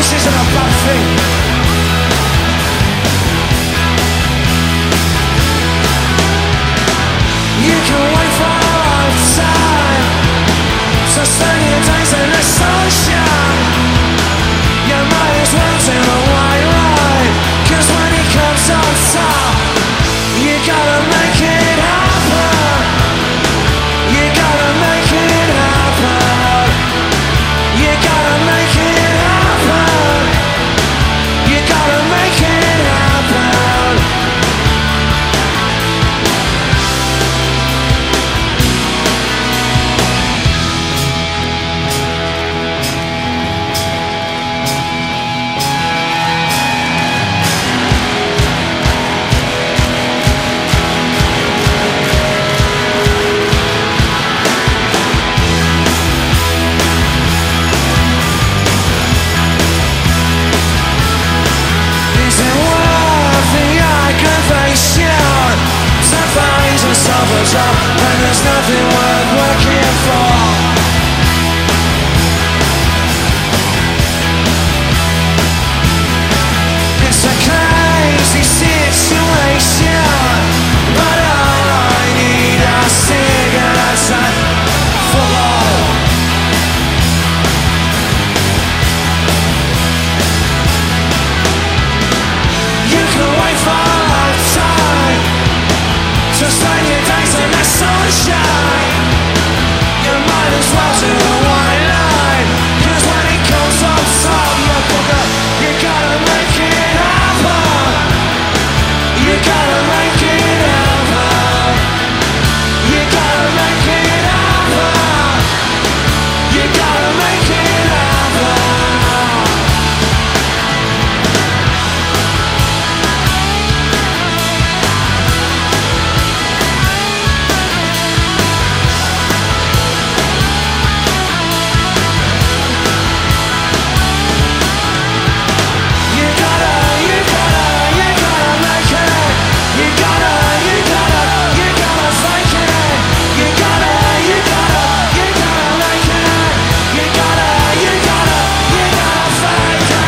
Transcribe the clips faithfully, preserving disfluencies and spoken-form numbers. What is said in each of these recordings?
This isn't a bad thing. You can wait for a lifetime to spend your days in the sunshine. You might as well do a white ride, 'cause when he comes on top, you gotta make it happen. You gotta make it happen. You gotta make it happen. You gotta make it happen. Is it worth the aggravation to find yourself a job when there's nothing worth working for? It's a crazy situation, but all I need are cigarettes and football. You can wait for a lifetime to spend your days in the sunshine. You might as well do a white line, 'cause when it comes on top, you booger, you gotta make it happen. You gotta make it happen. You gotta make it happen. You gotta make it happen. You gotta, you gotta, you gotta make it. You gotta, you gotta, you gotta fake it. You gotta, you gotta, you gotta make it. You gotta, you gotta, you gotta fake it.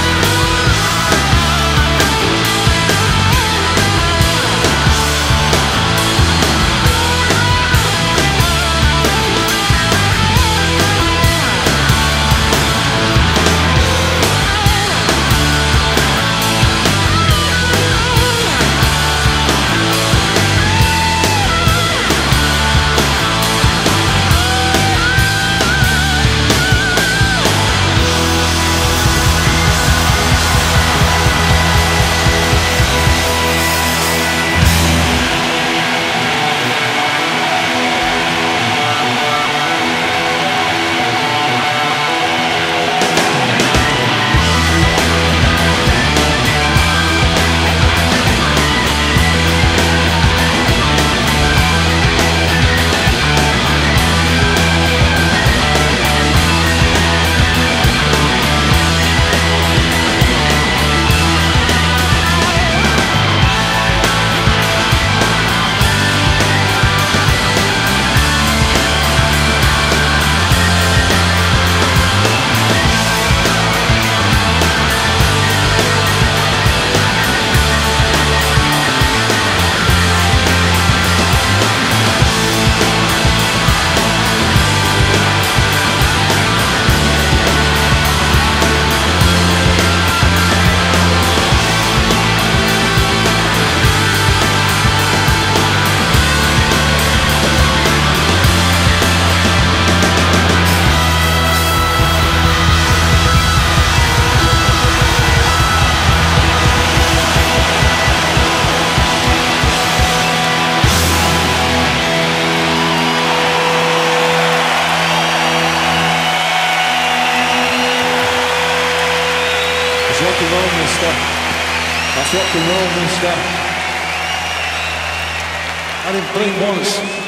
It's rock and roll, mister. That's rock and roll, mister. I didn't blink once.